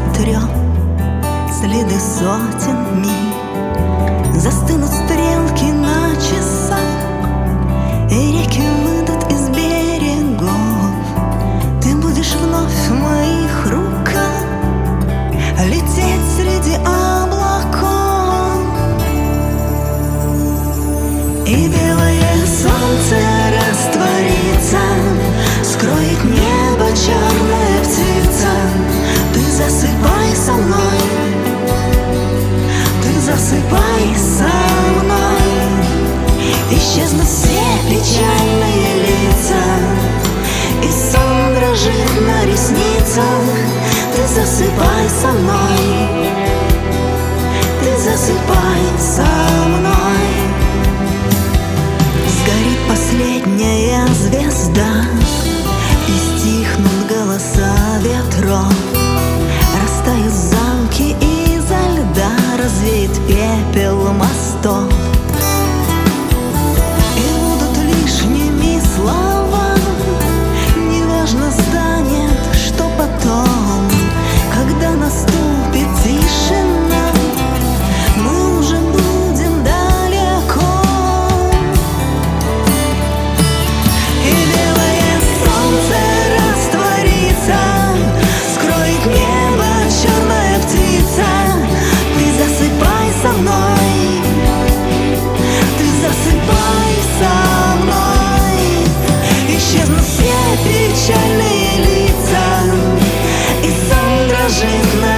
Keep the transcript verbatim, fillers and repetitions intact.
сотрем следы сотен миль. Застынут стрелки на часах, и реки выйдут из берегов. Ты будешь вновь в моих руках, лететь среди облаков. И белое солнце растворится, скроет небо черная птица. Ты засыпай со мной, ты засыпай со мной. Исчезнут все печальные лица, и сон дрожит на ресницах. Ты засыпай со мной, ты засыпай со мной. Сгорит последняя звезда, и стихнут голоса ветров. Растают замки изо льда, развеет пепел мостов. И будут лишними слова, неважно станет, что потом. Когда наступит тишина, мы уже будем далеко. И белое солнце растворится, скроет небо черная птица. Ты засыпай со мной, ты засыпай со мной. Исчезнут все печальные лица, и сон дрожит на